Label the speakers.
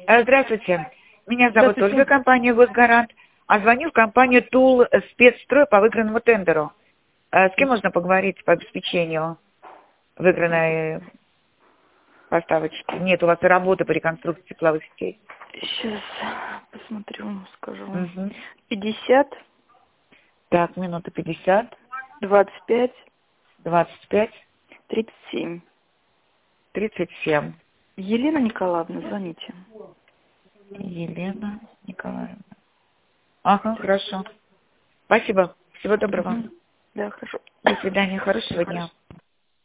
Speaker 1: Здравствуйте. Меня зовут
Speaker 2: Здравствуйте.
Speaker 1: Ольга, компания «Госгарант». А звоню в компанию «Тул Спецстрой» по выигранному тендеру. С кем можно поговорить по обеспечению выигранной поставочки? Нет, у вас и работы по реконструкции тепловых сетей.
Speaker 2: Сейчас посмотрю, скажу.
Speaker 1: Угу.
Speaker 2: 50,
Speaker 1: Так, минута 50,
Speaker 2: 25,
Speaker 1: 25,
Speaker 2: 37.
Speaker 1: 37.
Speaker 2: Елена Николаевна, звоните.
Speaker 1: Елена Николаевна. Ага, хорошо. Спасибо. Всего доброго.
Speaker 2: Да, хорошо.
Speaker 1: До свидания. Хорошего дня.